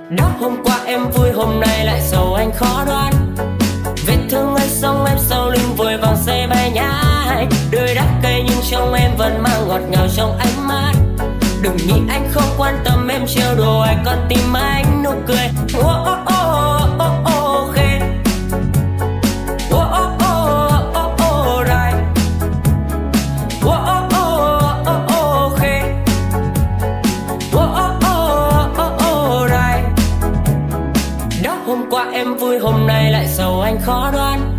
Đó hôm qua em vui hôm nay lại sầu anh khó đoán. Vết thương ấy xong em sau lưng vội vàng xe bay nhái. Đôi đắc cây nhưng trong em vẫn mang ngọt ngào trong ánh mắt. Đừng nghĩ anh không quan tâm em trêu đùa ai con tim anh nụ cười. Oh oh oh oh oh khê. Oh oh oh oh oh rai. Oh oh oh oh oh khê. Oh oh oh oh oh rai. Đó hôm qua em vui hôm nay lại sầu anh khó đoán.